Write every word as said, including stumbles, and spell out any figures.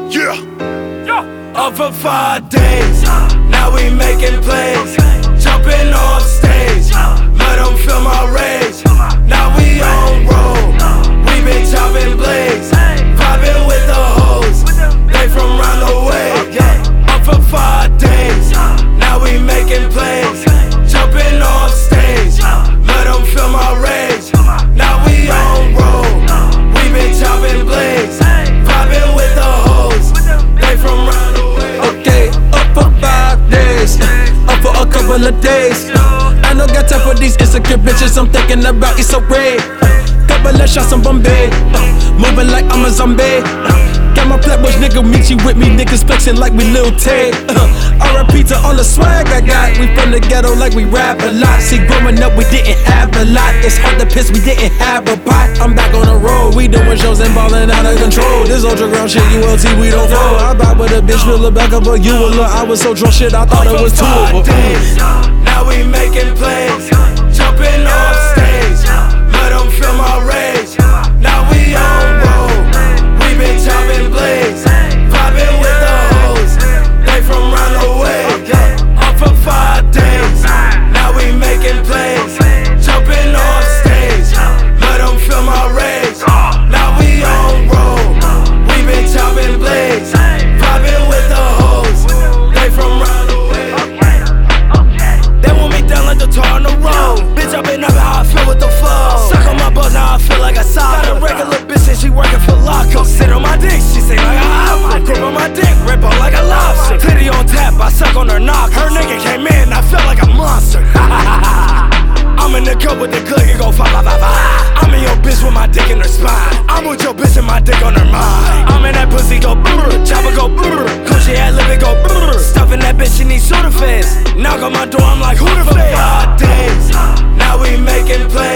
Yeah. Up for five days, now we making plays. Jumping off stage, let them feel my rage. Now we on roll, we been chopping blades. Vibing with the hoes, they from round the way. Up for five days, now we making plays. Jumping off stage, let them feel my rage. Now we on roll, we been chopping blades. Vibing with the hoes, they from round the way. Okay, up for five days, up for a couple of days. I don't got time for these insecure bitches, I'm thinking about Issa Rae. Couple of shots on Bombay, moving like I'm a zombie. Got my flatbush nigga Michi with me, niggas flexing like we Lil Tay. R I P to all the swag I got, we from the ghetto like we rap a lot. See, growing up we didn't have a lot, it's hard to piss, we didn't have a pot. I'm back on the road, we doing shows and ballin' out of control. This ultra ground shit, U L T, we don't fold. I ride with a bitch, fill her back up, but you a look. I was so drunk shit, I thought it was two of them. Now we making plays, jumping off stage, let them feel my rage. Now we on roll, we been chopping blades, vibing with the hoes, they from round the way. Up for five days, now we making plays, jumping off stage, let them feel my rage. Now we on roll, we been chopping blades, vibing with the hoes, they from round the way. They want me down like the tar on the road. Bitch, I been up how I feel with the flow. Suck on my balls, now I feel like a sock. Got a regular bitch and she working for Loco. Sit on my dick, she sing like a opera. Grip on my dick, rip on like a lobster. Titty on tap, I suck on her knock. Her nigga came in, I felt like a monster. I'm in the cup with the click, it go five, five, five, five. I'm in your bitch with my dick in her spine. I'm with your bitch and my dick on her mind. I'm in that pussy, go brr, chopper go brr, coochie ad lip, it go brr. Stuffing that bitch, she need soda fizz. Knock on my door, I'm like, who the fuck? Five days, now we making plays.